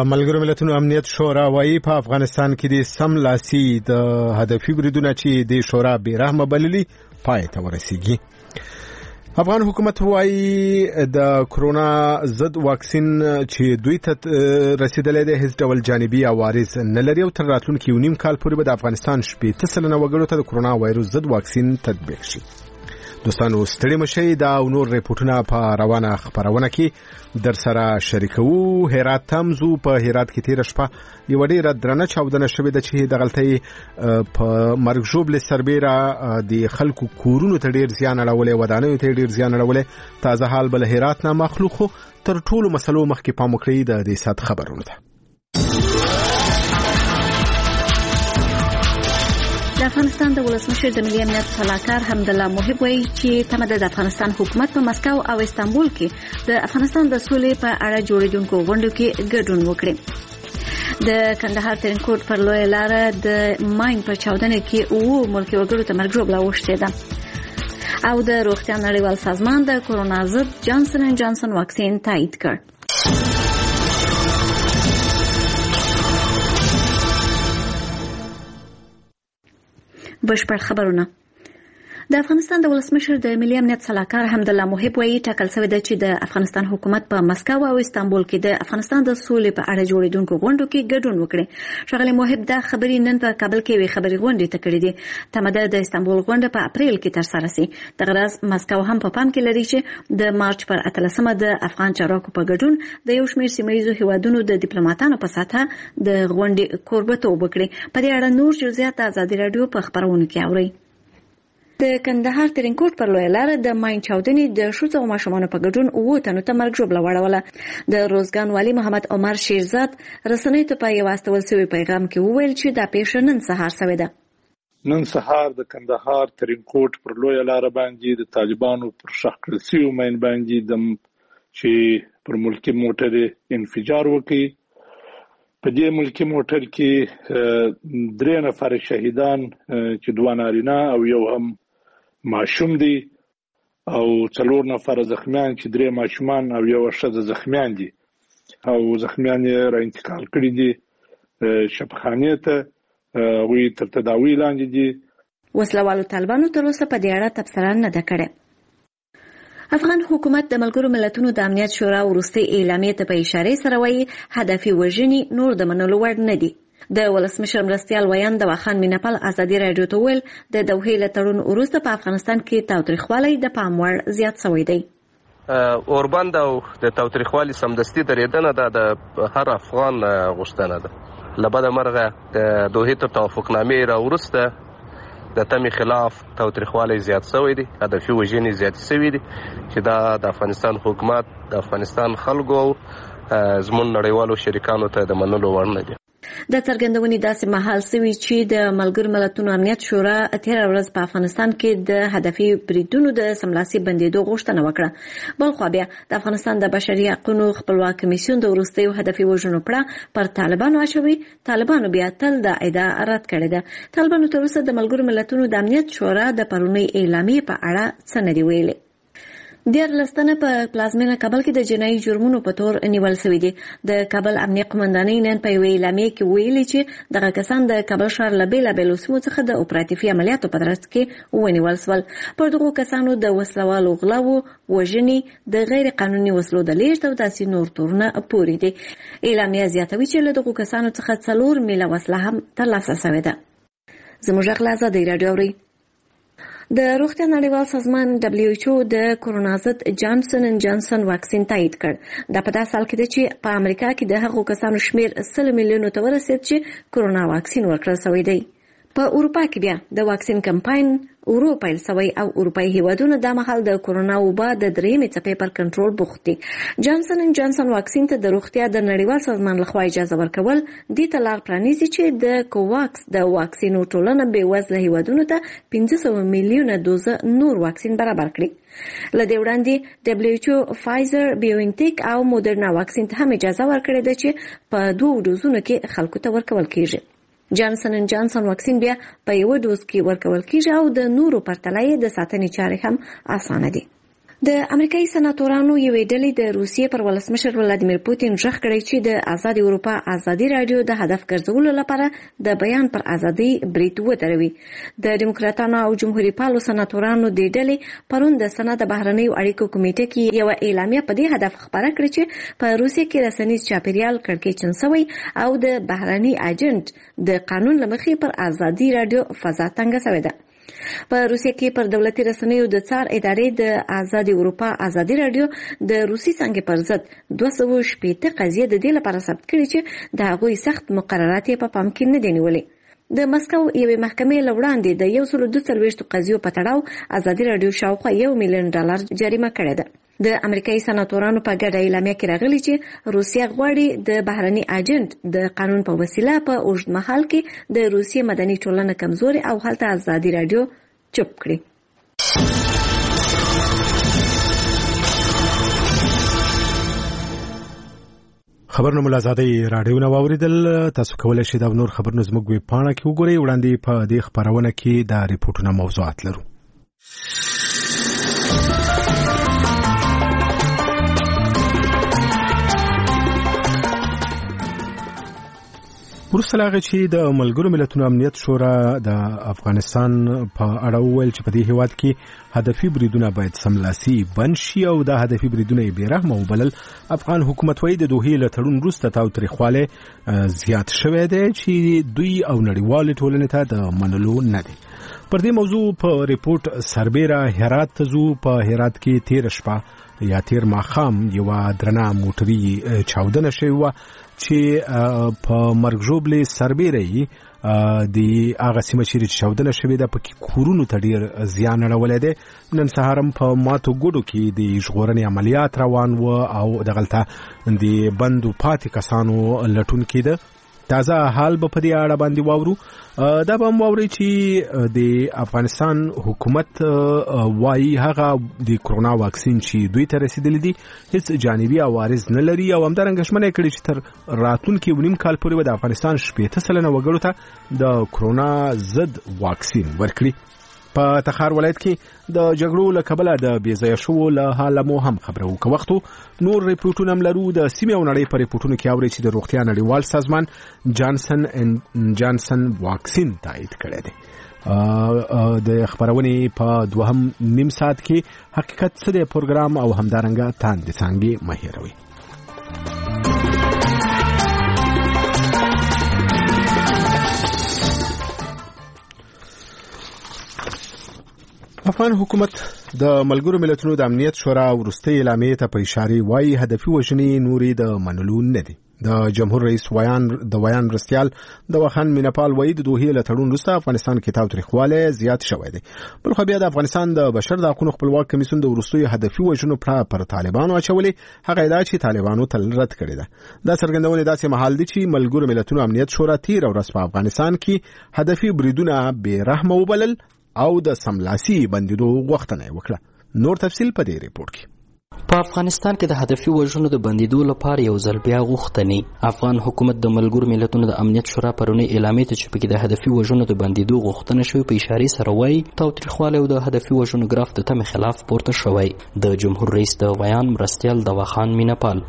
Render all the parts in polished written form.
د ملګرو ملتونو امنیت شورا وايي په افغانستان کې د سملاسي د هدفي بریدونو چې د شورا بیرحمه بللي پای ته ورسیږي. افغان حکومت وايي د کرونا ضد واکسین چې دوی ته رسیدلې ده هیڅ ډول جانبي عوارض نه لري او تر راتلونکي 1.5 کال پورې به د افغانستان 80% وګړو ته د کرونا وایروس ضد واکسین تطبیق شي. دوستانو ستړي مشي دا نور ریپورتونه په روانه خبرونه کې در سره شریکو. هرات تمزو په هرات کې تیر شپه یو ډیره درنه چاودنه شوې ده چې د غلطۍ په مرګ ژوبل سربېره د خلکو کورونو ته ډیر زیان اړولې ودانیو ته ډیر زیان اړولې. تازه حال بل هرات نه مخلوق تر ټولو مسلو مخکې پام وکړي د دې سات خبرونه ده. د افغانستان د ولسمشر د ملي امنیت سلاکار حمدالله محب وایي چې تمه د افغانستان حکومت په مسکو او استانبول کې د افغانستان د سولې په اړه جوړیدونکو غونډو کې ګډون وکړي. د کندهار ترینکوټ پر لویه لاره د ماین په چاودنه کې ملکي وګړو ته مرګ ژوبله اوښتې ده او د روغتیا نړیوال سازمان د کرونا ضد جانسن اینډ جانسن واکسین تایید کړ. بشپړ خبرونه. د افغانستان د ولسمشر د ملي امنیت سلاکار حمدالله محب وایي ټاکل شوی دی چې د افغانستان حکومت په مسکو او استانبول کې د افغانستان د سولې په اړه جوړیدونکو غونډو کې ګډون وکړي. ښاغلي محب دا خبرې نن په کابل کې وی خبري غونډې ته کړې دي. تمه ده د استانبول غونډه په اپریل کې ترسره شي. د غرض مسکو هم په پام کې لري چې د مارچ پر 18مه د افغان چارواکو په ګډون د یو شمېر سیمه‌ییزو هیوادونو د ډیپلوماټانو په ساته د غونډې کوربتوب وکړي. په دې اړه نور جزئیات ازادي رادیو په خبرونه کې اوري. د کندهار ترینکوټ پر لویه لاره د ماین چاودنې د ښځو او ماشومانو په ګډون 9 تنو ته مرګ ژوبله واړوله. د روزګان والي محمد عمر شیرزاد رسنیو ته په یو استول شوی پیغام کې وویل چې دا پیښه نن سهار شوې ده. نن سهار د کندهار ترینکوټ پر لویه لاره باندې د طالبانو پر شخ کړل شوی ماین باندې د چې پر ملکی موټر انفجار وکړي. په دې ملکی موټر کې 3 نفر شهیدان چې 2 نارینه او یو هم ماشوم دي او 4 نفر زخمیان چې 3 ماشومان او یو ښځه زخمیان دي او زخمیان یې را انتقال کړي دي شفاخانه ته وی تر تداوی لاندې دي. وسلوالو طالبانو تر اوسه په دې اړه تبصره نه ده کړې. افغان حکومت د ملګرو ملتونو د امنیت شورا وروستي اعلامیه ته په اشاره سره وایي هدفي وژنې نور د منلو وړ نه دي. د ولسمشر مرستیال ویان د واخان مینپال ازادي رادیو ته ویل د دوحې له تړون وروسته په افغانستان کې تاوتریخوالی د پام وړ زیات شوی دی. اوربند او د تاوتریخوالي سمدستي درېدنه د هر افغان غوښتنه ده. لبد مرغه د دوحې تر توافقنامې را وروسته د تمې خلاف تاوتریخوالی زیات شوی دی. هدفي وژنې زیات شوي دي چې دا د افغانستان حکومت د افغانستان خلکو او زموږ نړیوالو شریکانو ته د منلو وړ نه دي. د څرګندونې داسې مهال سوي چې د ملګرو ملتونو امنیت شورا تېره ورځ په افغانستان کې د هدفي بریدونو د سملاسي بندېدو غوښتنه وکړه. بلخوا بیا د افغانستان د بشري حقوقو خپلواک کمیسیون د وروستیو هدفي وژنو پړه پر طالبانو اچوي. طالبانو بیا تل د ادعا رد کړې ده. طالبانو تر اوسه د ملګرو ملتونو د امنیت شورا د پرونی اعلامیې په اړه څه نه دي ویلي. 14 تنه په پلازمینه کابل کې د جنایي جرمونو په تور نیول شوي دي. د کابل امنیه قومندانۍ نن په یوه اعلامیه کې ویلي چې دغه کسان د کابل ښار له بېلابېلو سیمو څخه د اپراتیفي عملیاتو په ترڅ کې ونیول شول. پر دغو کسانو د وسلوالو غلاو، وژنې، د غیر قانوني وسلو د لیږد او داسې نور تورونه پورې دي. اعلامیه زیاتوي چې له دغو کسانو څخه 4 میله وسله هم ترلاسه شوې ده. زموږ غږ له ازادۍ راډیو اورئ. د روغتیا نړیوال سازمان WHO د کرونا ضد جانسن اینډ جانسن واکسین تایید کړ. دا په داسې حال کې ده چې په امریکا کې د هغو کسانو شمیر 100 میلیونو ته ورسید چې کرونا واکسین ورکړل شوی دی. په اروپا کې بیا د واکسین کمپاین ورو پیل شوی او اروپایي هیوادونه د مهال د کرونا وبا د 3مې څپې پر کنټرول بوخت دي. جانسن اینډ جانسن واکسین ته د روغتیا د نړیوال سازمان لخوا اجازه ورکول دې ته لار پرانیزي چې د کوواکس د واکسینو ټولنه بې وزله هیوادونو ته 500 میلیونه دوزه نور واکسین برابر کړي. له دې وړاندې WHO فایزر، بیوانټیک او مودرنا واکسین ته هم اجازه ورکړې ده چې په 2 ډوزونو کې خلکو ته ورکول کیږي. جانسن اینډ جانسن واکسین بیا په 1 ډوز کې ورکول کیږي او د نورو پرتله د ساتنې چارې هم اسانه دي. د امریکایي سناتورانو یوې ډلې د روسیې پر ولسمشر ولادیمیر پوتین ژغ کړی چې د آزاد اروپا ازادي رادیو د هدف ګرځولو لپاره د بیان پر ازادي برید ودروي. د ډیموکراتانو او جمهوریت پالو سناتورانو د ډلې پرون د سنا د بهرنیو اړیکو کمیټې کې یو اعلامیه په دې هدف خبره کړې چې په روسیې کې رسنیز چاپیریال کړکېچن شوی او د بهرني ایجنټ د قانون لمخې پر ازادي رادیو فضا تنګه شوې ده. په روسیې کې پر دولتي رسنیو د څار ادارې د آزاد اروپا ازادي رادیو د روسي څنګه پر ضد 260 قضیې د دې لپاره ثبت کړي چې د هغوی سخت مقررات په پام کې نه دي نیولي. د مسکو یوې محکمې له وړاندې د 142 قضیو په تړاو ازادي رادیو شاوخوا $1 ملیون جریمه کړې ده. د امریکایي سناتورانو په ګډه اعلامیه کې راغلي چې روسیه غواړي د بهرني ایجنټ د قانون په وسیله په اوږد مهال کې د روسیې مدني ټولنه کمزوري او هلته ازادي رادیو چوپ کړي. خبرونه ملازادي رادیو نو اوریدل. تاسو کولای شئ دا نور خبرونه زموږ ویب پاڼه کې وګورئ. وړاندې په دې خبرونه کې دا ریپورتونه موضوعات لرو. وروسته له هغې چې د ملګرو ملتونو امنیت شورا د افغانستان په اړه وویل چې په دې هیواد کې هدفي بریدونه باید سملاسي بند شي او دا هدفي بریدونه یې بېرحمه وبلل، افغان حکومت وایي د دوحې له تړون وروسته تاوتریخوالی زیات شوی دی چې دوی او نړیوالې ټولنې ته د منلو نه دی. پر دې موضوع په ریپورت سربیره هرات ته ځو. په هرات کې تېره شپه یا تیر ماښام یوه درنه موټري چاودنه شوې وه چې په مرګ ژوبلې سربیره یې د هغه سیمه چیرې چې چاودنه شوې ده پکې کورونو ته ډېر زیان اړولی دی. نن سهار هم په ماتو ګوډو کې د ژغورنې عملیات روان و او دغلته د بندو پاتې کسانو لټون کېده. تازه حال به په دې اړه باندې واورو. دا به هم واورئ چې د افغانستان حکومت وایي هغه د کرونا واکسین چې دوی ته رسیدلی دي هیڅ جانبي عوارض نه لري او همدارنګه ژمنه یې کړې چې تر راتلونکي 1.5 کال پورې به د افغانستان 80% وګړو ته د کرونا ضد واکسین ورکړي. په تخار ولایت کې د جګړو له کبله د بېځایه شوو له حاله مو هم خبرو. که وختو نور ریپورټونه هم لرو. د سیمې او نړۍ په ریپورټونو کې اورئ چې د روغتیا نړیوال سازمان جانسن واکسین تایید کړی دی. د خبرونې په 2.5 ساعت کې حقیقت څه دی پروګرام او همدارنګه تاندې څانګې مه هېروئ. افغان حکومت د ملګرو ملتونو د امنیت شورا وروستۍ اعلامیې ته په اشاره وایي هدفي وژنې نورې د منلو نه دي. د جمهور رئیس ویان مرستیال د وخان مینپال وایي د دوحې له تړون وروسته افغانستان کې تاوتریخوالی زیات شوی دی. بل خو بیا د افغانستان د بشر د حقونو خپلواک کمیسیون د وروستیو هدفي وژنو پر طالبانو اچولې. هغه ادعا چې طالبانو تل رد کړې ده. دا څرګندونې داسې مهال دي چې ملګرو ملتونو امنیت شورا تېره ورځ په افغانستان کې هدفي بریدونه بېرحمه وبلل او د سملاسي بندیدو غوښتنه وکړه. نور تفصیل په دې ریپورت کې. په افغانستان کې د هدفي وژنو د بندیدو لپاره یو ځل بیا غوښتنې. افغان حکومت د ملګرو ملتونو د امنیت شورا پرونی اعلامیې ته چې پکې د هدفي وژنو د بندیدو غوښتنه شوې په اشارې سره وایي تاوتریخوالی او د هدفي وژنو ګراف د تمې خلاف پورته شوی. د جمهور رئیس د ویان مرستیال د وخان مینپال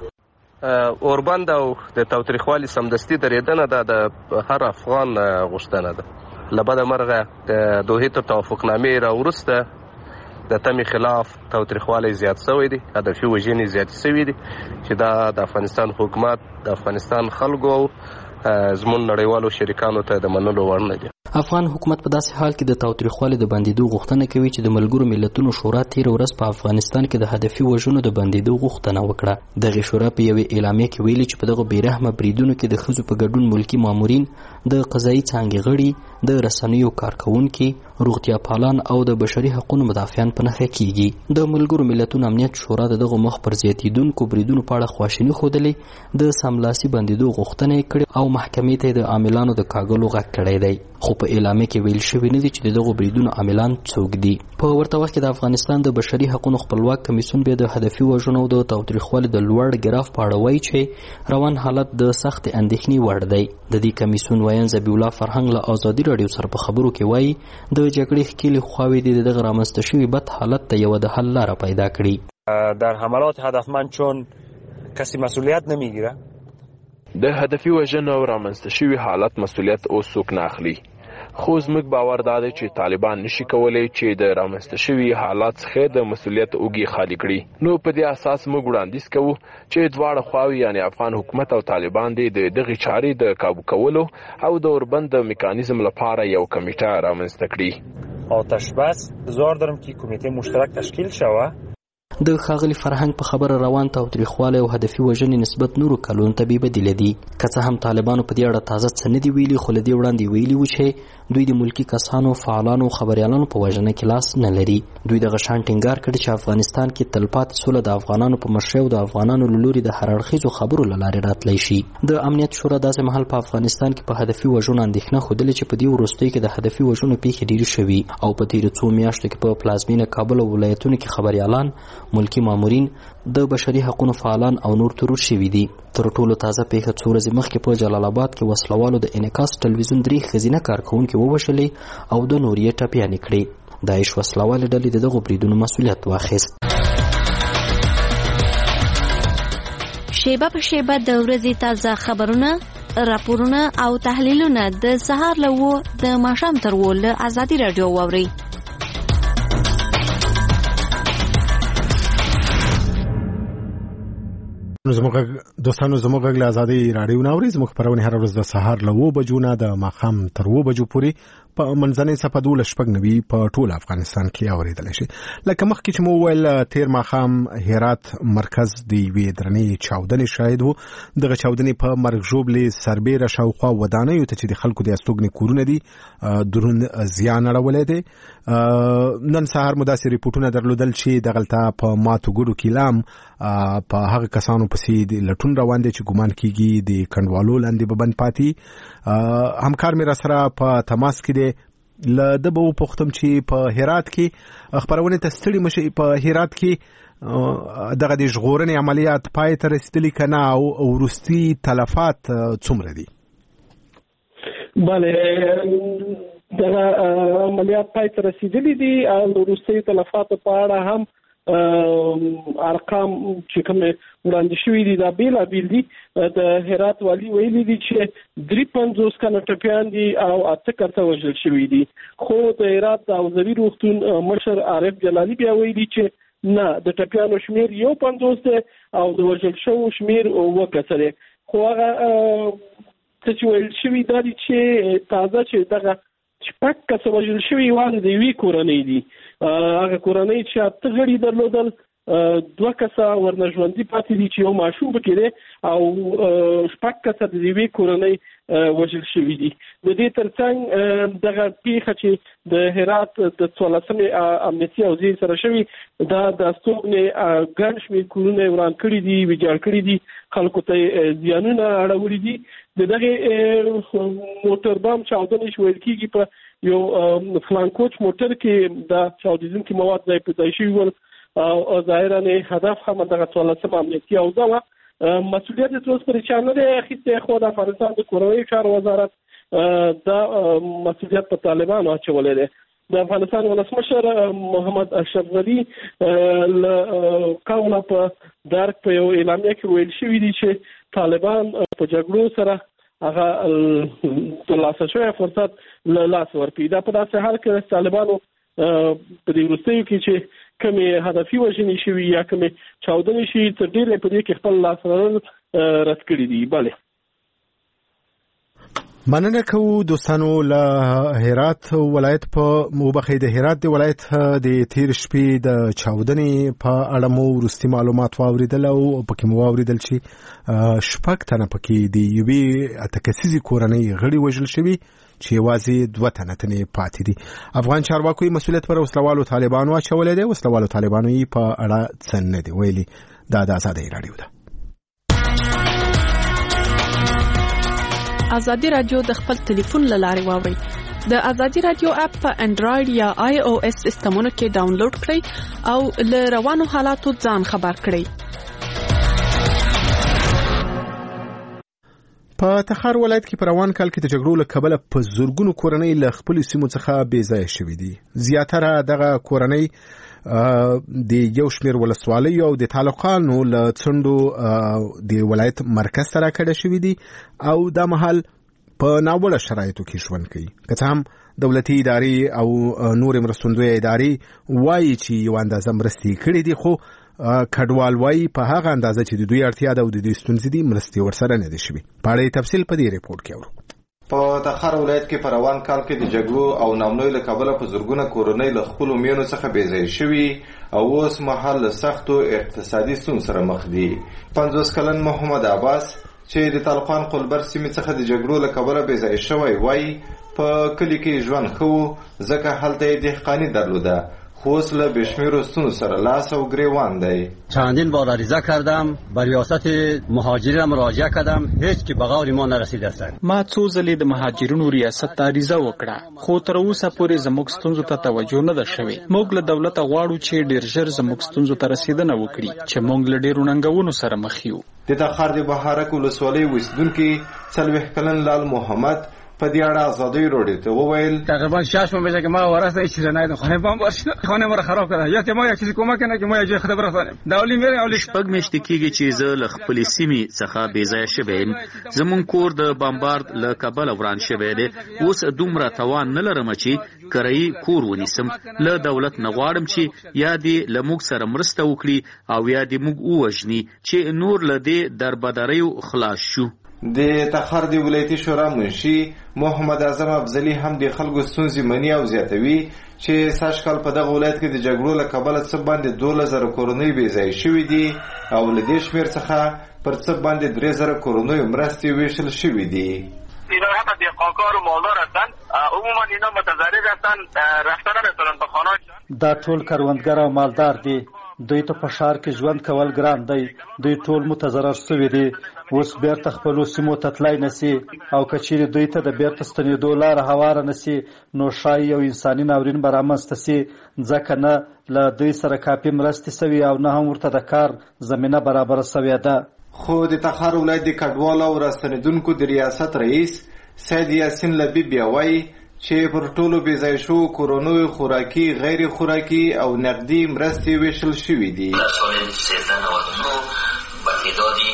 اوربند او د تاوتریخوالي سمدستي درېدنه د هر افغان غوښتنه ده. له بده مرغه د دوحې تر توافقنامې راوروسته د تمې خلاف تاوتریخوالی زیات شوی دی، هدفي وژنې زیاتې شوي دي چې دا د افغانستان حکومت د افغانستان خلکو او زموږ نړیوالو شریکانو ته د منلو وړ نه دي. افغان حکومت په داسې حال کې د تاوتریخوالي د بندیدو غوښتنه کوي چې د ملګرو ملتونو شورا تېره ورځ په افغانستان کې د هدفي وژنو د بندیدو غوښتنه وکړه. دغې شورا په یوې اعلامیه کې ویلي چې په دغه بېرحمه بریدونو کې د ښځو په ګډون ملکي مامورین، د قضایي څانګې غړي، د رسنیو کارکوونکي، روغتیا پالان او د بشري حقوقو مدافعان په نښه کیږي. د ملګرو ملتونو امنیت شورا د دغه مخ پر زیاتیدونکو بریدونو په اړه خواشیني ښودلې، د سملاسي بندیدو غوښتنه یې کړې او محکمې ته د عاملانو د کاږلو غږ کړی دی. خو په اعلامیه کې ویل شوي نه دي چې د دغو بریدونو عاملان څوک دي. په ورته وخت کې د افغانستان د بشري حقوقو خپلواک کمیسیون بیا د هدفي وژنو او د تاوتریخوالي د لوړ ګراف په اړه وایي چې روان حالت د سخت اندېښنې وړ دی. د دې کمیسیون ویان ذبیح الله فرهنګ له ازادي راډیو سره په خبرو کې وایي د جګړې ښکېلې خواوې د دغه رامنځته شوي بد حالت ته یوه د حل لاره پیدا کړي. در حملات هدفمند چون کسی مسئولیت نمیگیره. د هدفي وژنو او رامنځته شوي حالت مسئولیت اوس څوک نه اخلي. خو زموږ باور دا دی چې طالبان نشي کولی چې د رامنځته شوي حالات څخه د مسئولیت اوږې خالي کړي. نو په دې اساس موږ وړاندیز کوو چې دواړه خواوې یعنې افغان حکومت او طالبان د دغې چارې د کابو کولو او د اوربند میکانیزم لپاره یو کمیټه رامنځته کړي. آتش بس انتظار دارم که کمیته مشترک تشکیل شوه. د ښاغلي فرهنګ په خبره روان تاوتریخوالی او هدفي وژنې نسبت نورو کلونو ته بې بدیله دي. که څه هم طالبانو په دې اړه تازه څه نه دي ویلي، خو له دې وړاندې ویلي وو چې دوی د ملکي کسانو، فعالانو او خبریالانو په وژنه کې لاس نه لري. دوی دغه شان ټینګار کړی چې افغانستان کې تلپاتې سوله د افغانانو په مشرۍ او د افغانانو له لوري د هر اړخیزو خبرو له لارې راتلی شي. د امنیت شورا داسې مهال په افغانستان کې په هدفي وژنو اندېښنه ښودلې چې په دې وروستیو کې د هدفي وژنو پیښې ډېرې شوي او په تېرو څو میاشتو کې په پلازمینه کابل او ولایتونو کې خبریالان، ملکي مامورین، د بشري حقوقو فعالان او نور ترور شوي دي. تر ټولو تازه پیښه څو ورځې مخکې په جلال آباد کې وسلوالو د انعکاس ټلویزیون 3 ښځینه کارکوونکي ووژلې او د نور یې ټپیانې کړې. داعش وسلوالې ډلې د دغو بریدونو مسؤلیت واخیست. شیبه په شیبه د ورځې تازه خبرونه، راپورونه او تحلیلونه د سهار له 9 د ماښام تر 10 له ازادي راډیو واورئ. دوستانو زموږ غږ له ازادي راډیو نه اورئ. زموږ خپرونې هره ورځ د سهار له 9 بجو نه د ماښام تر 2 بجو پورې په منځنۍ صفحه 12:09 په ټول افغانستان کې اوریدلی شي. لکه مخکې چې مو وویل، تیر ماښام هرات مرکز د یوې درنې چاودنې شاهد و. دغه چاودنې په مرګ ژوبلې سربیره شاوخوا ودانیو ته چې د خلکو د استوګنې کورونه دي درون زیان اړولی دی. نن سهار مو داسې ریپورټونه درلودل چې دغلته په ماتو ګوډو کې لام په هغه کسانو پسې د لټون روان دی چې ګمان کیږي د کنډوالو لاندې به بند پاتې. همکار مې را سره په تماس کې دی. له ده به وپوښتم چې په هرات کې خپرونې ته ستړي مشئ، په هرات کې دغه د ژغورنې عملیات پای ته رسېدلي که نه او وروستي تلفات څومره دي؟ بله، دغه عملیات پای ته رسېدلي دي او وروستي تلفاتو په اړه هم ارقام چې کوم وړاندې شوي دي دا بیلابیل دي. د هرات والی ویلي دي چې 53 کاله ټپیان دي او 8 کسه وژل شوي دي. خو د هرات د حوزوي روغتون مشر عارف جلالي بیا ویلي چې نه، د ټپیانو شمیر 51 دی او د وژل شوو شمیر 2 کسه دی. خو هغه څه چې ویل شوي دا دي چې تازه چې دغه 6 کسه وژل شوي وانه د یوې کورنۍ دي. هغه کورنۍ چې 8 غړي درلودل، 2 کسه ورنه ژوندي پاتې دي چې یو ماشوم پکې دی او 6 کسه د یوې کورنۍ وژل شوي دي. د دې ترڅنګ دغه پیښه چې د هرات د 14 امنیتي حوزې سره شوي دا د استوګنې ګڼ شمېر کورونه وران کړي دي، ویجاړ کړي دي، خلکو ته زیانونه اړولي دي. د دغه موټر بم چاودنې چې ویل کېږي په یو فلانکوچ موټر کې د چاودېدونکي مواد ځای په ځای شوي ول او ظاهراً هدف هم دغه 14 امنیتي حوزه وه. مسؤلیت یې اوس پرې چا نه دی اخیستی، خو د افغانستان د کورنیو چارو وزارت دا مسؤلیت په طالبانو اچولی دی. د افغانستان ولسمشر محمد اشرف غني له قوله په درک په یو اعلامیه کې ویل شوي دي چې طالبان په جګړو سره هغه ترلاسه شوی فرصت له لاس ورکوي. دا په داسې حال کې طالبانو په دې وروستیو کې چې کومې هدفي وژنې شوي یا کومې چاودنې شوي تر ډېره په دې کې خپل لاس لرل رد کړي دي. بله، مننه کوو دوستانو. له هرات ولایت په وبخښئ د هرات د ولایت د تیر شپې د چاودنې په اړه مو وروستي معلومات واورېدل او پکې مو واورېدل چې 6 تنه پکې د یوې 8 کسیزې کورنۍ غړي وژل شوي چې یوازې 2 تنه پاتې دي. افغان چارواکو یې مسؤلیت پر وسلوالو طالبانو اچولی دی. وسلوالو طالبانو یې په اړه څه نه دي ویلي. دا د ازادۍ راډیو ده. ازادي راډیو د خپل ټلیفون له لارې واورئ. د ازادي راډیو اپ په انډراید یا iOS سیسټمونو کې ډاونلوډ کړئ او له روانو حالاتو ځان خبر کړئ. په تخار ولایت کې په روان کال کې د جګړو له کبله په زورګونو کورنۍ له خپلو سیمو څخه بې ځایه شوي دي. زیاتره دغه کورنۍ د یو شمېر ولسوالیو او د تعلقانو له څنډو د ولایت مرکز ته راکډه شوي دي او دا مهال په ناوړه شرایطو کې ژوند کوي. که څه هم دولتي ادارې او نورې مرستندویه ادارې وایي چې یو اندازه مرستې کړې دي، خو کډوال وایي په هغه اندازه چې د دوی اړتیا ده او د دوی ستونزې دي مرستې ورسره نه دي شوي. په اړه یې تفصیل په دې ریپورټ کې اورو. په تخار ولایت کې په روان کال کې د جګړو او ناامنیو له کبله په زرګونه کورنۍ له خپلو میرمنو څخه بې ځایه شوي او اوس مهال له سختو اقتصادي ستونزو سره مخ دي. 50 کلن محمد عباس چې د طالقان قلبر سیمې څخه د جګړو له کبله بې ځایه شوی وایي په کلي کې ژوند ښه و ځکه هلته یې دهقاني درلوده، خوص له بشمیر ستونزو سره لاس و گریوان دی. چندین بار عریضه کردم، بر ریاست مهاجرین مراجعه کردم، هیچ کی به غور ما نرسیده است. ما څو ځلې د مهاجرینو ریاست ته عریضه وکړه، خو تر اوسه پورې زموږ ستونزو ته توجه نه ده شوې. موږ له دولته غواړو چې ډیر ژر زموږ ستونزو ته رسیدنه وکړي چې موږ له ډیرو ننګونو سره مخ یو. د تخار د بهارک ولسوالۍ اوسیدونکي 40 کلن لال محمد په دې اړه آزادۍ راډیو ته وویل تقریبا 6 ماه که ما ورثه هیچ چیز ندیدم، خانه بام باشه، خانه ما رو خراب کرده، یا که ما یک چیزی کمک کنه که ما یه جای خبر رسانیم. داولی میره اولی شپږ میاشتې کېږي چې زه له خپلې سیمې څخه بې ځایه شوی یم. زموږ کور د بمبارد له کبله وران شوی دی. اوس دومره توان نه لرم چې کرایي کور ونیسم. له دولت نه غواړم چې یا دې له موږ سره مرسته وکړي او یا دې موږ ووژني چې نور له دې دربدریو خلاص شو. د تخار د ولایتي شورا منشي محمد اعظم افضلي هم د خلکو ستونزې مني او زیاتوي چې سږ کال په دغه ولایت کې د جګړو له کبله څه باندې 2000 کورنۍ بې ځایه شوي دي او له دې شمېر څخه پر څه باندې 3000 کورنیو مرستې ویشل شوي دي. اینا حتی دهقانکار و مالدار هستن، عموما اینا متضرر هستن، رفتن نمیتونن به خانه‌ها. دا ټول کروندګر او مالدار دي، دوی ته په ښار کې ژوند کول ګران دی، دوی ټول متضرر شوي دي. اوس بیرته خپلو سیمو ته تلای نسی او که چیرې دوی ته د بیرته ستنېدو لاره هواره نسی نو ښایي یو انساني ناورین به رامنځته سي، ځکه نه له دوی سره کافي مرستې سوي او نه هم ورته د کار زمینه برابره سوې ده. خو د تخار ولایت د کډوالو او راستنېدونکو د ریاست رئیس سید یاسین لبی بیا وایي چې پر ټولو بې ځایه شوو کورنیو خوراکي، غیر خوراکي او نقدي مرستې ویشل شوي دي. در سال 1399 با تعدادی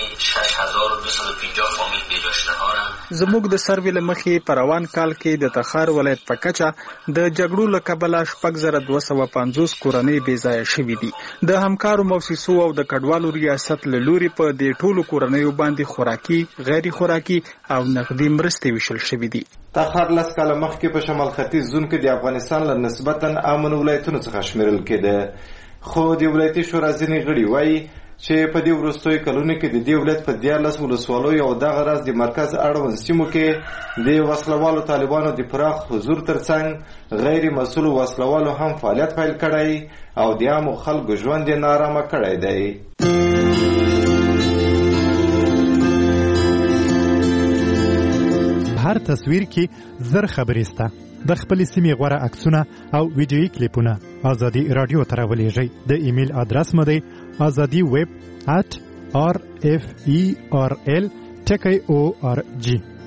6250 فامیل بېجا شده‌ها زموږ د سروې له مخې په روان کال کې د تخار ولایت په کچه د جګړو له کبله 6250 کورنۍ بې ځایه شوي دي. د همکارو موسسو او د کډوالو ریاست له لوري په دې ټولو کورنیو باندې خوراکي، غیر خوراکي او نقدي مرستې ویشل شوي دي. تخار 10 کاله مخکې په شمال ختیځ زون کې د افغانستان له نسبتا امن ولایتونو څخه شمیرل کېده، خو د ولایتي شورا ځینې غړي وایي چې په دې وروستیو کلونو کې د دې ولایت په 14 ولسوالیو او دغه راز د مرکز اړوند سیمو کې د وسلوالو طالبانو د پراخ حضور ترڅنګ غیر مسؤلو وسلوالو هم فعالیت پیل کړی او د عامو خلکو ژوند یې نارامه کړی دی. هر تصویر کې زر خبرې سته. د خپل سیمې غوره عکسونه او ویډیویي کلیپونه ازادي رادیو ته راولېږئ. د ایمیل ادرس مو دی azadi@rferl.org.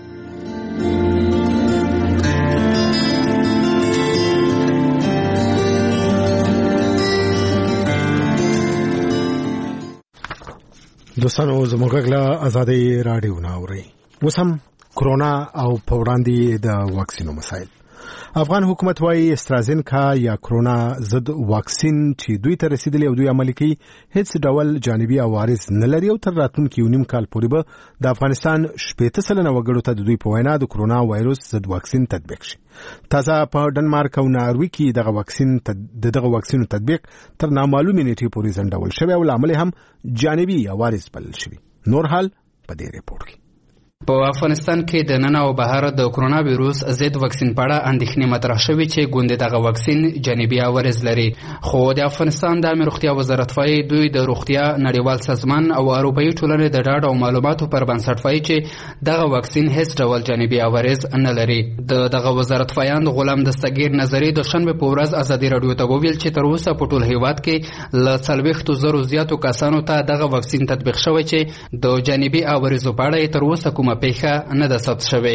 دوستانو زموږ غږ له ازادي رادیو نه اورئ. اوس هم کرونا او په وړاندې د واکسینو مسایل. افغان حکومت وايي استرازینکا یا کرونا ضد واکسین چې دوی ته رسیدلی او دوی عملي کوي هیڅ ډول جانبي عوارض نه لري او تر راتلونکي 1.5 کال پورې به د افغانستان 80% وګړو ته د دوی په وینا د کرونا وایروس ضد واکسین تطبیق شي. تازه په ډنمارک او ناروې کې دغه واکسینو تطبیق تر نامعلومې نیټې پورې ځنډول شوی او عمل هم جانبي عوارض بلل شوی. نور حال په دې ریپورت کې. په افغانستان کې د نن او بهر د کرونا وایروس ضد واکسین په اړه اندېښنې مطرح شوې چې ګوندې دغه واکسین جانبي عوارض لري، خو د افغانستان د عامه روغتیا وزارت وايي دوی د روغتیا نړیوال سازمان او اروپایي ټولنې د ډاډ او معلوماتو پر بنسټ وايي چې دغه واکسین هیڅ ډول جانبي عوارض نه لري. دغه وزارت وایاند غلام دستګیر نظری د شنبه په ورځ ازادي رادیو ته وویل چې تر اوسه په ټول هیواد کې له 40,000 زیاتو کسانو ته دغه واکسین تطبیق شوی چې د جانبي عوارضو په اړه تر اوسه کوم کومه پیښه نه ده ثبت شوې.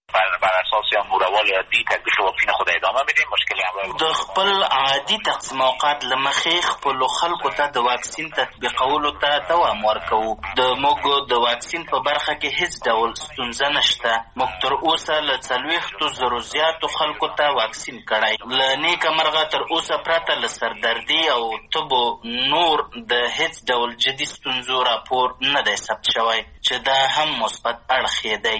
بر اساس یا روال عادی تطبیق واکسین خود ادامه بدیم. مشکلی هم د خپل عادي تقسیم اوقات لمخې خپل خلکو ته د واکسین تطبیقولو ته دوام ورکوو. د موږ د واکسین په برخه کې هیڅ ډول ستونزه نشته. موږ تر اوسه له 40,000 زیاتو خلکو ته واکسین کړی. له نیکه مرغه تر اوسه پرته له سردردي او تبو نور د هیڅ ډول جدي ستونزو راپور نه دی ثبت شوی چې دا هم مثبت اړخ یې دی.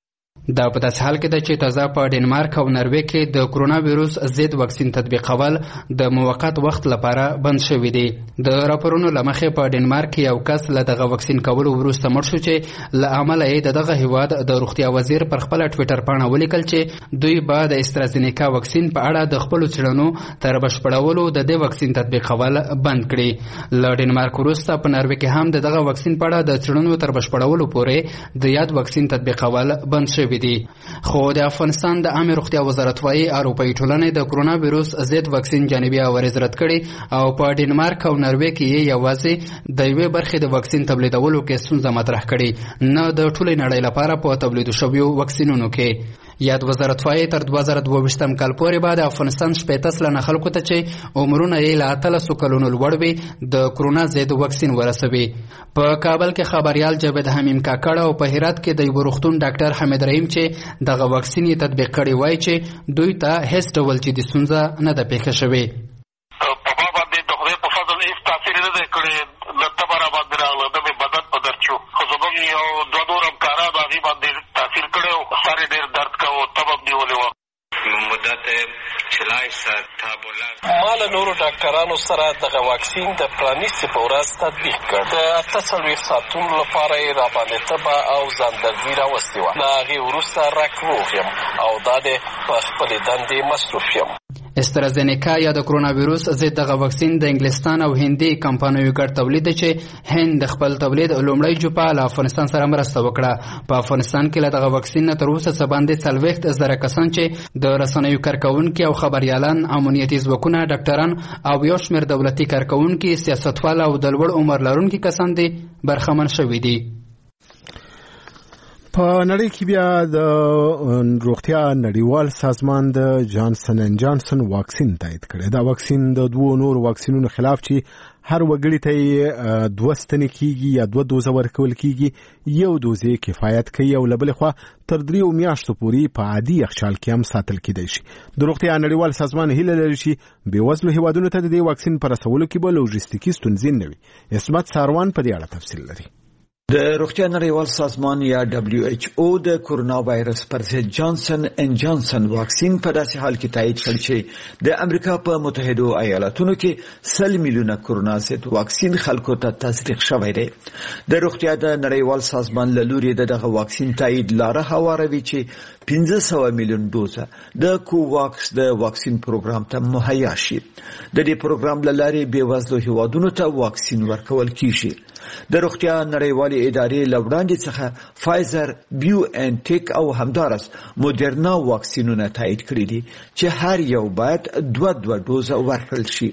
دا په داسې حال کې ده چې تازه په ډنمارک او نروې کې د کرونا ویروس ضد واکسین تطبیقول د موقت وخت لپاره بند شوي دي. د راپورونو له مخې په ډنمارک کې یو کس له دغه واکسین کولو وروسته مړ شو چې له امله یې دغه هیواد د روغتیا وزیر پر خپله ټویټر پاڼه ولیکل چې دوی به د استرازینیکا واکسین په اړه د خپلو څېړنو تر بشپړولو د دې واکسین تطبیقول بند کړي. له ډنمارک وروسته په نروې کې هم دغه واکسین په اړه د څېړنو تر بشپړولو پورې د یاد واکسین تطبیقول بند شوي دي. خو د افغانستان د عامه روغتیا وزارت وايي اروپایي ټولنې د کرونا ویروس ضد واکسین جانبي عوارض رد کړي او په ډنمارک او نروې کې یوازې د یوې برخې د واکسین تولیدولو کې ستونزه مطرح کړي، نه د ټولې نړۍ لپاره په تولیدو شویو واکسینونو کې. یاد وزارت وايي تر 2022 کال پورې به د افغانستان 80 سلنه خلکو ته چې عمرونه یې له 13 کلونو لوړ وي د کرونا ضد واکسین ورسوي. په کابل کې خبريال جاوید حمیم کاکړ او په هرات کې د یو روغتون ډاکټر حمید رحیم چې دغه واکسین یې تطبیق کړی وای چې دوی ته هیڅ ډول جدي ستونزه نه ده پیښه شوې. په ما باندې د خدای په فضل هیڅ تاثیر نه دی کړی. له تبه را باندې راغله، د مې بدن په درد شو. خو زموږ یو دوه نور همکاران هغې باندې تاثیر کړی و. سر یې ډېر درد کوه، تبه م نیولې وه. مدت چلای ساعت تا بلند ما له نورو ډاکټرانو سره دغه واکسین د پرانیستې په ورځ تطبیق کړ. د 48 ساعتونو لپاره یې راباندې تبه او ځاندردي راوستې وه. له هغې وروسته رک روغ یم او دا دی په خپلې دندې مصروف یم. استرازینیکا یا د کرونا ویروس ضد دغه واکسین د انګلستان او هندي کمپانیو ګډ تولید دی چې هند د خپل تولید لومړی جوپه له افغانستان سره مرسته وکړه. په افغانستان کې له دغه واکسین نه تر اوسه څه باندې 40,000 کسان چې د رسنیو کارکوونکي او خبریالان، امنیتي ځواکونه، ډاکټران او یو شمېر دولتي کارکوونکي، سیاستوال او د لوړ عمر لرونکي کسان دي برخمن شوي دي. په نړۍ کې بیا د روغتیا نړیوال سازمان د جانسن اینډ جانسن واکسین تایید کړی. دا واکسین د دوه نور واکسینونو خلاف چې هر وګړي ته 2 ستنې کیږي یا 2 دوزه ورکول کیږي، یو دوزه کفایت کوي او له بلې خوا تر 3 میاشتو پورې په عادي یخچال کې هم ساتل کیدای شي. د روغتیا نړیوال سازمان هیله لري چې بېوزلو هیوادونو ته د دې واکسین پر رسولو کې به لوجستیکي ستونزې نه وي. اسمت ساروان په دې اړه تفصیل لري. د روغتیا نړیوال سازمان یا WHO د کرونا وایرس پر ضد جانسن اینډ جانسن واکسین په داسې حال کې تایید کړ چې د امریکا په متحده ایالاتونو کې 100 میلیونه کرونا ضد واکسین خلکو ته تصدیق شوی دی. د روغتیا د نړیوال سازمان له لوري دغه واکسین تایید لاره هواروي چې 500 میلیون دوزه د کوواکس د واکسین پروګرام ته مهیا شي. د دې پروګرام له لارې بېوزلو هیوادونو ته واکسین ورکول کیږي. د روغتیا نړیوالې ادارې له وړاندې څخه فایزر، بیو ان ټیک او همدارس مودرنا واکسینونه تایید کړي دي چې هر یو باید 2 دوزه ورکړل شي.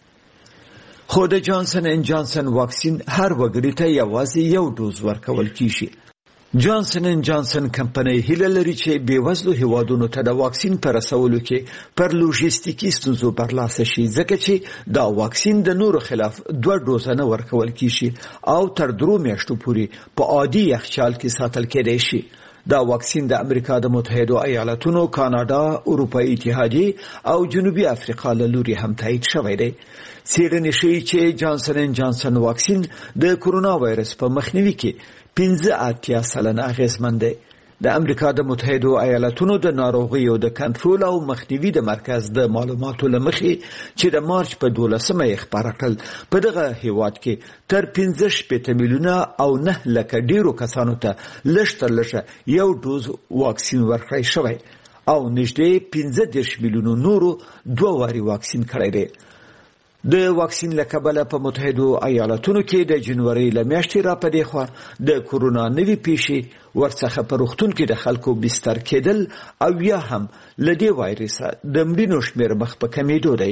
خو د جانسن اینډ جانسن واکسین هر وګړي ته یوازې 1 دوز ورکول کیږي. جانسن اینډ جانسن کمپنۍ هیله لري چې بېوزلو هیوادونو ته د واکسین پر رسولو کې پر لوژیستیکي ستونزو برلاسه شي، ځکه چې دا واکسین د نورو خلاف 2 دوزه نه ورکول کیږي او تر 3 میاشتو پورې په عادي یخچال کې ساتل کېدای شي. دا واکسین د امریکا د متحده ایالاتونو، کاناډا، اروپایي اتحادیه او جنوبي افریقا له لوري هم تایید شوی دی. څېړنې ښیي چې جانسن اینډ جانسن واکسین د کرونا وایرس په مخنیوي کې 85 سلنه اغیزمن دی. د امریکا د متحده ایالاتونو د ناروغیو د کنټرول او مخنیوي د مرکز د معلوماتو له مخې چې د مارچ په 12مه یې خپاره کړل، په دغه هیواد کې تر 15 میلیونه او 9 لکه ډیرو کسانو ته لږ تر لږه 1 دوز واکسین ورکړی شوی او نږدې 15 میلیونو نورو 2 واري واکسین کړی دی. د واکسین له کبله په متحده ایالاتونو کې د جنوري له میاشتې را پدې خوا د کرونا نوي پیښې ورڅخه په روغتون کې د خلکو بستر کېدل او یا هم له دې وایرس د مړینو شمېر مخ په کمېدو دی.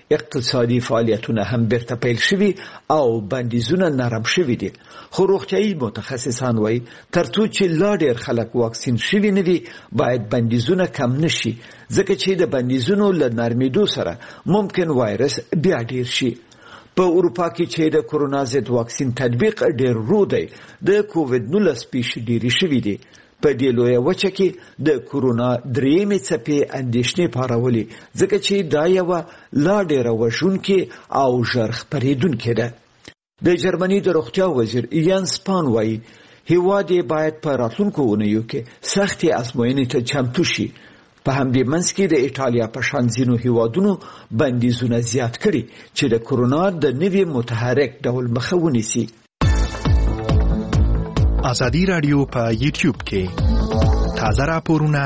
اقتصادي فعالیتونه هم بیرته پیل شوي او بندیزونه نرم شوي دي، خو روغتیايي متخصصان وایي ترڅو چې لا ډېر خلک واکسین شوي نه وي باید بندیزونه کم نشي، ځکه چې د بندیزونو له نرمېدو سره ممکن وایرس بیا ډېر شي. په اروپا کې چې د کورونا ضد واکسین تطبیق ډېر ورو دی، د کووډ-19 پیښې ډېرې شوي دي. په دې لویه وچه کې د کورونا درېیمې څپې اندېښنې پارولې، ځکه چې دا یوه لا ډېره وژونکې او ژر خپرېدونکې ده. د جرمني د روغتیا وزیر یان سپان وایي هیواد یې باید په راتلونکو اونیو کې سختې ازموینې ته چمتو شي. په همدې منځ کې د ایټالیا په شان ځینو هیوادونو بندیزونه زیات کړي چې د کورونا د نوي متحرک ډول مخه ونیسي. ازادي رادیو په یوټیوب کې تازه راپورونه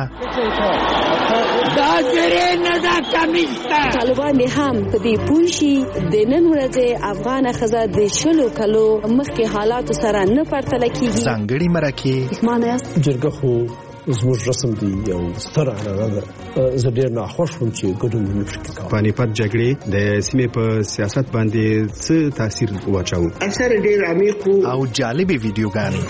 طالبان هم په دې پوه شي د نن ورځې افغان ښځه د 20 کلو مخکې حالاتو سره نه پرتله کیږي. ځانګړي مرکې جرګه خو زموږ رسم دی یو ستر عنعنه ده. زه ډېر ناخوښ وم چې ګډون ونه شو. پانیپت جګړې د سیمې په سیاست باندې څه تاثیر واچاوه؟ اثر ډېر عمیق او جالبې ویډیوګانې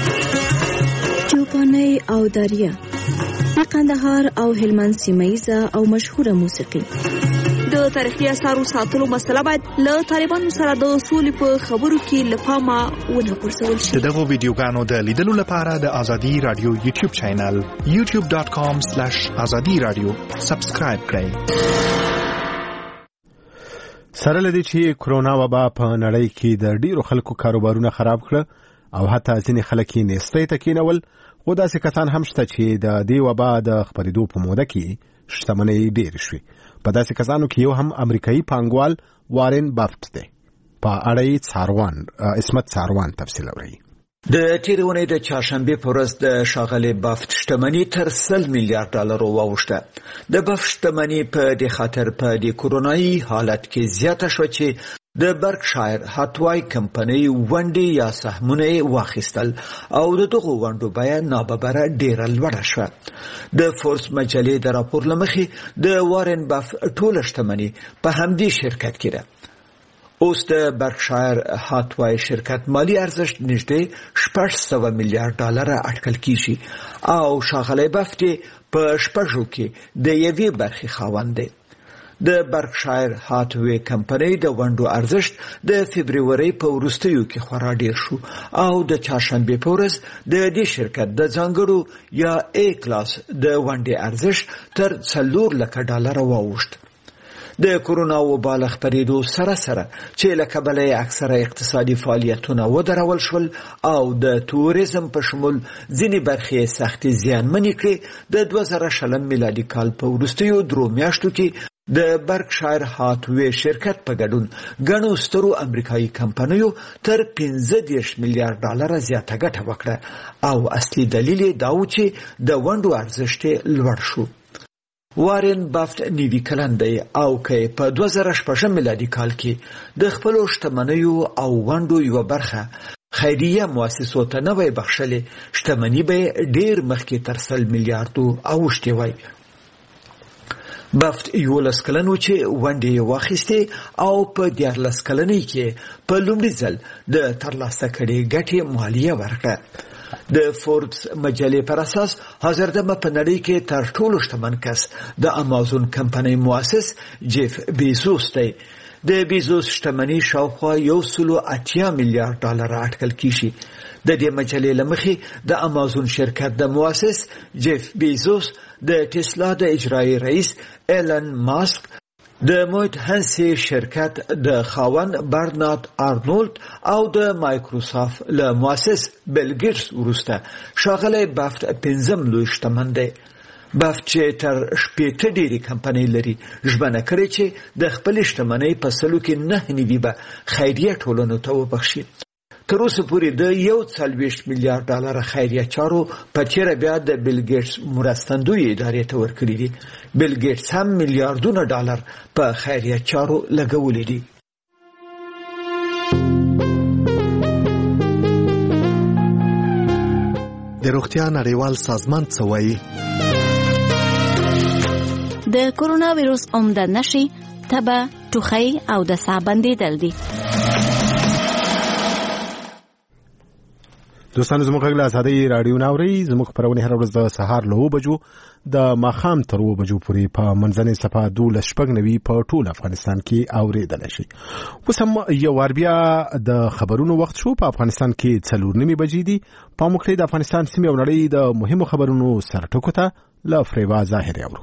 چوپانۍ او دریا د قندهار او هلمند سیمه‌ییزه او مشهوره موسیقي. د تاریخي اثارو ساتلو مسله باید له طالبانو سره د سولې په خبرو کې له پامه ونه غورځول شي. دغه ویډیوګانو د لیدلو لپاره د ازادي رادیو یوټیوب چینل youtube.com/azadi-radio سبسکرایب کړئ. سره لدی چې کرونا وبا په نړۍ کې د ډیرو خلکو کاروبارونه خراب کړ او حتی ځینې خلک یې نېستۍ ته کېنول، خو داسې کسان هم شته چې د دې وبا د خپرېدو په موده کې شتمنۍ ډېرې شوې. په داسې کسانو کې یو هم امریکایي پانګوال وارن بافت دی. په اړه یې عصمت څاروان تفصیل اوري. د تېرې اونۍ د چهارشنبې په ورځ د ښاغلي بافت شتمني تر $100 میلیارډ واوښته. د بافت شتمني په دې خاطر په دې کورونایي حالت کې زیاته شوه چې د برکشایر هاتوای کمپنۍ ونډې یا سهمونه واخیستل او د دغو ونډو بیه ناببره ډیره لوړه شوه. د فورس مجلې د راپور له مخې د وارن بافت ټوله شتمني په همدې شرکت کې ده. اوس د برکشایر هاتوای شرکت مالی ارزښت نږدې $600 میلیارډ اټکل کیږي او ښاغلی بافت په شپږو کې د یوې برخې خاوند دی. د برکشایر هاتوی کمپنۍ د ونډو ارزښت د فبرورۍ په وروستیو کې خورا ډیر شو او د چهارشنبې په ورځ د دې شرکت د ځانګړو یا A کلاس د ونډې ارزښت تر $4 لک واوښت. د کورونا وبا له خپرېدو سره سره چې له کبله یې اکثره اقتصادي فعالیتونه ودرول شول او د توریزم په شمول ځینې برخې سختې زیانمنې کړې. د 2020 میلادي کال په وروستیو 3 میاشتو کې د برکشایر هاتوی شرکت په ګډون ګڼو سترو امریکایي کمپنیو تر $15 میلیارډ زیاته ګټه وکړه او اصلي دلیل یې دا و چې د ونډو ارزښت لوړ شو. وارن بافت نیوی کلن دی او که په 2006 میلادي کال کې د خپلو شتمنیو او ونډو یوه برخه خیریه مؤسسو ته نه وای بخښلې، شتمني به ډیر مخکې تر $100 میلیارډ اوښتې وای. بافت 11 کلن و چې ونډې یې واخیستې او په 14 کلنۍ کې په لومړي ځل د ترلاسه کړې ګټې مالیه ورکړه. د فوربس مجلې پر اساس حاضردمه په نړۍ کې تر ټولو شتمن کس د امازون کمپنۍ مؤسس جیف بیزوس دی. د بیزوس شتمني شاوخوا $180 میلیارډ اټکل کیږي. د دې مجلې له مخې د امازون شرکت د مؤسس جیف بیزوس د ټسلا د اجرایي رئیس ایلن ماسک د مویت هنسي شرکت د خاوند برنارد آرنولد او د مایکروسافت له مؤسس بیل ګیټس وروسته ښاغلی بافت 5م لوی شتمن دی. بافت چې تر 80 ډېرې کمپنۍ لري ژمنه کړې چې د خپلې شتمنۍ په 9.9 به خیریه ټولنو ته وبخښي. تر اوسه پورې د $140 میلیارډ خیریه چارو په تیره بیا د بیل ګیټس مرستندوی ادارې ته ورکړي دي. بیل ګیټس هم میلیارډونه ډالر په خیریه چارو لګولي دي. د روغتیا نړیوال سازمان څه وایي؟ د کورونا ویروس عمده نښې تبه، ټوخی او د ساه بندېدل دي. دوستانو زموږ غږ له ازادۍ راډیو نه اورئ. زموږ خپرونې هره ورځ د سهار له 9 بجو د ماښام تر 2 بجو پورې په منځنۍ صفحه 12:90 په ټول افغانستان کې اوریدلی شي. اوس هم یو وار بیا د خبرونو وخت شو. په افغانستان کې 4:09 بجې دي. په موږ د افغانستان سیمې او نړۍ د مهمو خبرونو سرټکو ته له فریوا ظاهري اورو.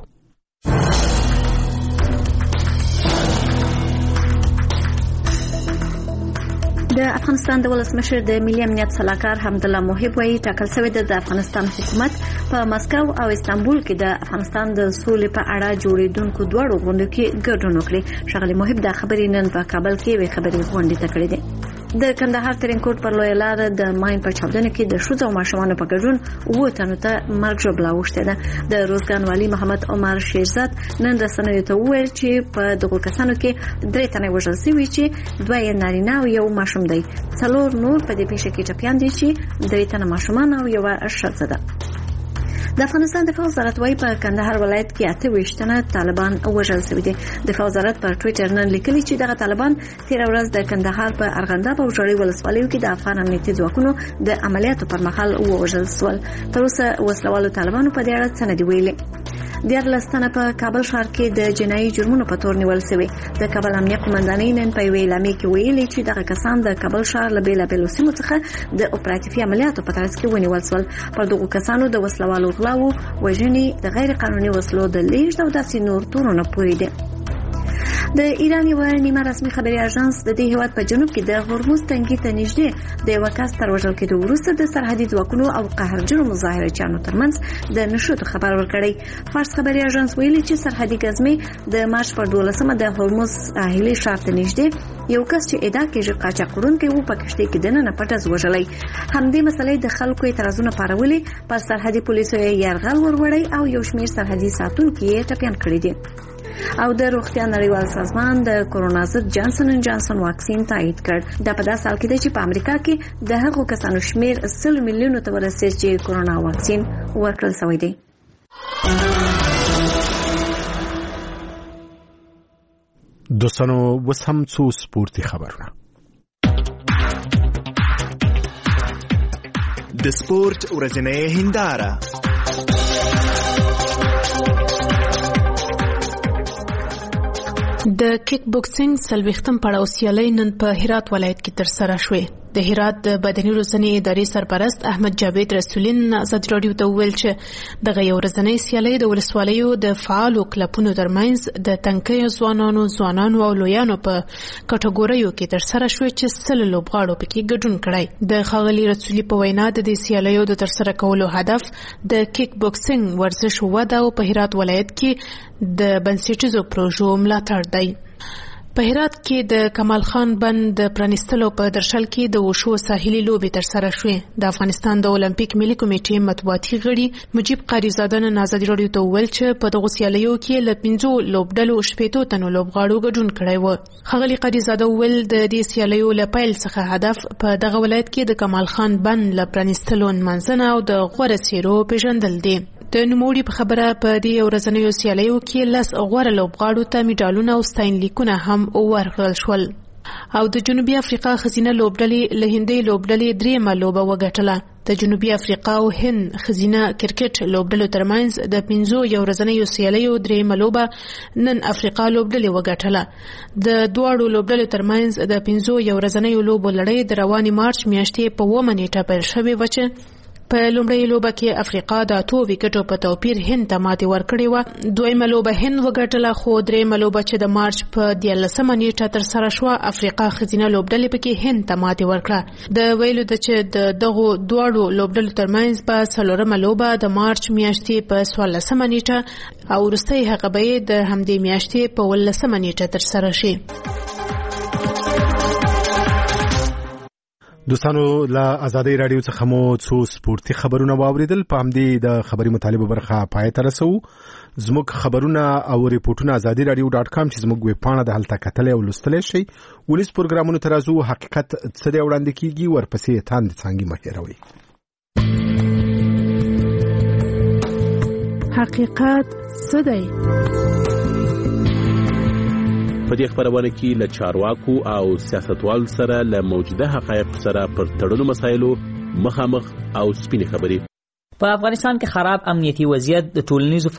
د افغانستان د ولسمشر د ملي امنیت سلاکار حمدالله محب وایي ټاکل شوی د افغانستان حکومت په مسکو او استانبول کې د افغانستان د سولې په اړه جوړیدونکو دواړو غونډو کې ګډون وکړي. ښاغلي محب د خبرې نن په کابل کې وی خبرې غونډې ته کړې دي. د کندهار ترینکوټ پر لوی لار د ماین په چاودنه کې د ښځو او ماشومانو په ګډون 9 تنو ته مرګ ژوبله اوښتې ده. د روزګان والي محمد عمر شیرزاد نن رسنیو ته وویل چې په دغو کسانو کې 3 تنه وژل شوي چې 2 یې نارینه او یو ماشوم دی. 4 نور په دې پیښه کې ټپیان دي چې 3 تنه ماشومان او یو ښځه ده. د افغانستان دفاع وزارت وايي په کندهار ولایت کې 28 تنه طالبان وژل شوي دي. دفاع وزارت په ټوئیټر نن لیکلي چې دغه طالبان تیر ورځ د کندهار په ارغنداب او ژړۍ ولسوالیو کې د افغان امنیتي ځواکونو د عملیاتو پر مهال وژل شول. تر اوسه وسلوالو طالبانو په دې اړه څه نه دي ویلي. 14 تنه په کابل ښار کې د جنایي جرمونو په تور نیول شوي. د کابل امنیه قومندانۍ نن په یوې اعلامیه کې ویلي چې دغه کسان د کابل ښار له بېلابېلو سیمو څخه د اپراتیفي عملیاتو په ترڅ کې ونیول شول. پر دغو کسانو د وسلوالو غلاو، وژنې، د غیر قانوني وسلو د لیږد او داسې نور تورونه پورې دي. د ایران یو نیمه رسمي خبري اژانس د دې هیواد په جنوب کې د هرمز تنګي ته نږدې د یو کس تر وژل کېدو وروسته د سرحدي ځواکونو او قهرجنو مظاهرچیانو ترمنځ د نښتو خبر ورکړی. فارس خبري اژانس ویلي چې سرحدي ګزمې د مارچ پر 12مه د هرمز ساحلي ښار ته نږدې یو کس چې ادعا کېږي قاچاق وړونکی و په کشتۍ کې دننه پټه وژلی. همدې مسلې د خلکو اعتراضونه پارولي. پر سرحدي پولیسو یې یرغل وروړی او یو شمېر سرحدي ساتونکي یې ټپیان کړي دي. او د روغتیا نړیوال سازمان د کرونا ضد جانسن اینڈ جانسن واکسین تایید کړ. دا په داسې حال کې دی چې په امریکا کې د هغو کسانو شمیر 100 میلیونو ته ورسېد چې کرونا واکسین ورکړل شوی دی. دوستانو اوس هم څو سپورتي خبرونه. د سپورت ورځنۍ هنداره. د کیک بوکسینګ 40م پړاو سیالي نن په هرات ولایت کې ترسره شوې. د هرات د بدني روزنې ادارې سرپرست احمد جاوید رسولین آزاد رادیو ته وویل چې دغه یو ورځنۍ سیالي د ولسوالیو د فعالو کلبونو ترمنځ د تنکیو ځوانانو او لویانو په کټګوریو کې ترسره شوې چې 100 لوبغاړو پکې ګډون کړی. د ښاغلي رسولي په وینا د دې سیالیو د ترسره کولو هدف د کیک بوکسینګ ورزش وده او په هرات ولایت کې د بنسټیزو پروژو ملاتړ دی. په هرات کې د کمال خان بند د پرانیستلو په درشل کې د وشو ساحلي لوبې ترسره شوې. د افغانستان د اولمپیک ملي کمیټې مطبوعاتي غړي مجيب قاریزاده نن آزاد رادیو ته وویل چې په دغو سیالیو کې له 15 لوبډلو 15 تنو لوبغاړو ګډون کړی و. ښاغلي قاریزاده وویل د دې سیالیو له پیل څخه هدف په دغه ولایت کې د کمال خان بند له پرانیستلو منځنه او د غوره څیرو پیژندل دي. د نوموړي په خبره په دې ورځنیو سیالیو کې 10 غوره لوبغاړو ته میډالونه او ستاینلیکونه هم ورکړل شول. او د جنوبي افریقا خزینه لوبډلې له هندۍ لوبډلې 3 لوبه وګټله. د جنوبي افریقا او هند خزینه کرکټ لوبډلو ترمنځ د 15 یو ورځنیو سیالیو 3 لوبه نن افریقا لوبډلې وګټله. د دواړو لوبډلو ترمنځ د 15 یو ورځنیو لوبو لړۍ د رواني مارچ میاشتې په 9 نیټه پیل شوې و چې په لومړۍ لوبه کې افریقا د 8 وکټو په توپیر هند ته ماتې ورکړې و. دویمه لوبه هند وګټله خو درېیمه لوبه چې د مارچ په 13مه نیټه ترسره شوه افریقا خزینه لوبډلې پکې هند ته ماتې ورکړه. د ویلو د چې د دغو دواړو لوبډلو ترمنځ په 4مه لوبه د مارچ میاشتې په 14مه نیټه او وروستۍ هغه به د همدې میاشتې په 18مه نیټه ترسره شي. دوستانو له ازادۍ رادیو څخه مو څو سپورتي خبرونه واوریدل. په همدې د خبري مطالبه برخه پای ته رسو. زموږ خبرونه او ریپورتونه azadiradio.com چې زموږ ویب پاڼه د هلته کتلې او لوستلې شي. ولې پروګرامونو ترازو حقیقت څه دی وړاندې کیږي ورپسې تاند څنګه مهیروي. حقیقت څه دی؟ په دې خبرونه کې له چارواکو او سیاستوالو سره له موجوده حقایق سره پر تړلو مسایلو مخامخ او سپینې خبرې. په افغانستان کې خراب امنیتي وضعیت د ټولنیزو